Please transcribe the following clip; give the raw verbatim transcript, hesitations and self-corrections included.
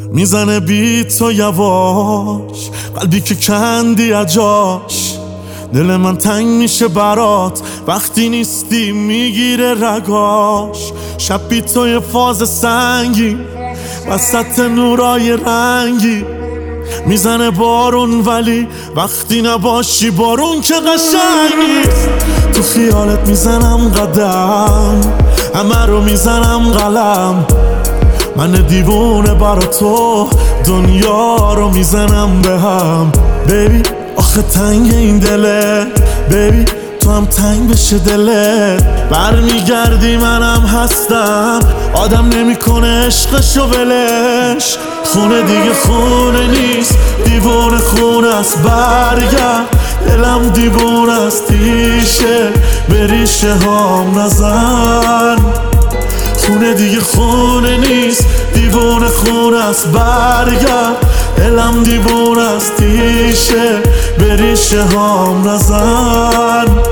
میزنه بی تو یواش، قلبی که کندی اجاش. دل من تنگ میشه برات وقتی نیستی، میگیره رگاش. شب بی تو یه فاز سنگی وسط نورای رنگی. میزنه بارون ولی وقتی نباشی بارون که قشنگی. تو خیالت میزنم قدم، همه رو میزنم قلم. من دیوونه برا تو دنیا رو میزنم به هم. بیبی آخه تنگ این دله، بیبی تو هم تنگ بشه دلت. برمیگردی منم هستم، آدم نمیکنه عشقشو ولش. خونه دیگه خونه نیست، دیوونه خونه است. برگرد دلم دیوونه است، تیشه به ریشه هام نزن. خونه دیگه خونه نیست، دیوونه خونه است. برگرد دلم دیوونه است، تیشه به ریشه هام نزن.